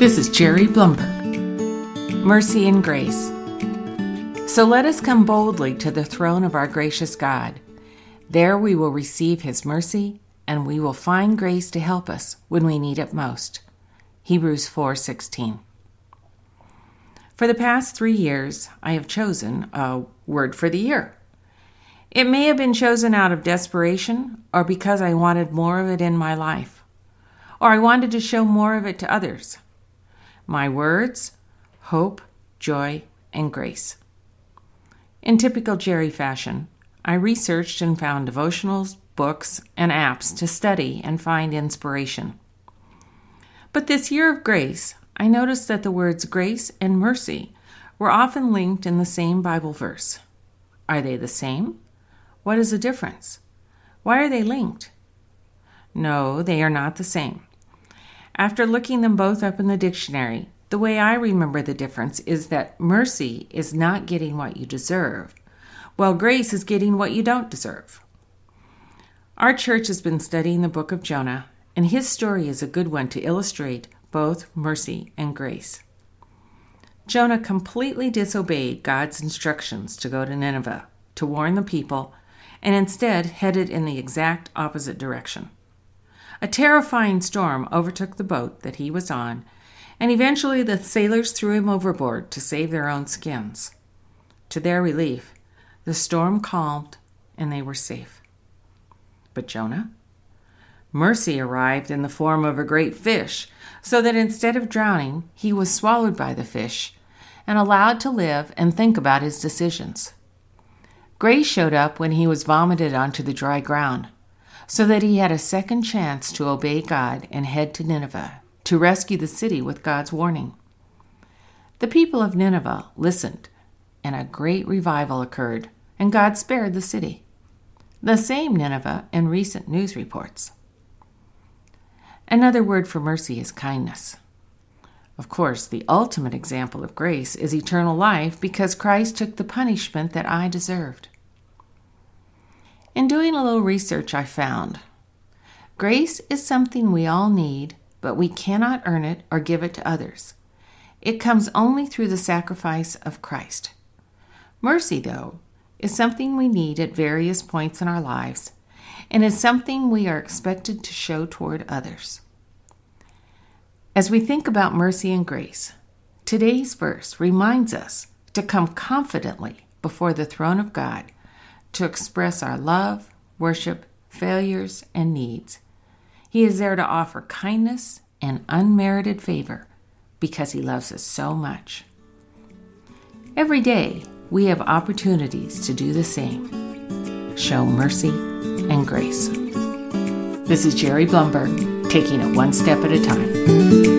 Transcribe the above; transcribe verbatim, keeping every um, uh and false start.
This is Jerry Blumberg. Mercy and grace. So let us come boldly to the throne of our gracious God. There we will receive His mercy, and we will find grace to help us when we need it most. Hebrews four sixteen. For the past three years, I have chosen a word for the year. It may have been chosen out of desperation or because I wanted more of it in my life, or I wanted to show more of it to others. My words: hope, joy, and grace. In typical Jerry fashion, I researched and found devotionals, books, and apps to study and find inspiration. But this year of grace, I noticed that the words grace and mercy were often linked in the same Bible verse. Are they the same? What is the difference? Why are they linked? No, they are not the same. After looking them both up in the dictionary, the way I remember the difference is that mercy is not getting what you deserve, while grace is getting what you don't deserve. Our church has been studying the book of Jonah, and his story is a good one to illustrate both mercy and grace. Jonah completely disobeyed God's instructions to go to Nineveh to warn the people, and instead headed in the exact opposite direction. A terrifying storm overtook the boat that he was on, and eventually the sailors threw him overboard to save their own skins. To their relief, the storm calmed and they were safe. But Jonah? Mercy arrived in the form of a great fish, so that instead of drowning, he was swallowed by the fish and allowed to live and think about his decisions. Grace showed up when he was vomited onto the dry ground, so that he had a second chance to obey God and head to Nineveh to rescue the city with God's warning. The people of Nineveh listened, and a great revival occurred, and God spared the city. The same Nineveh in recent news reports. Another word for mercy is kindness. Of course, the ultimate example of grace is eternal life because Christ took the punishment that I deserved. In doing a little research, I found grace is something we all need, but we cannot earn it or give it to others. It comes only through the sacrifice of Christ. Mercy, though, is something we need at various points in our lives and is something we are expected to show toward others. As we think about mercy and grace, today's verse reminds us to come confidently before the throne of God to express our love, worship, failures, and needs. He is there to offer kindness and unmerited favor because He loves us so much. Every day, we have opportunities to do the same. Show mercy and grace. This is Jerry Blumberg, taking it one step at a time.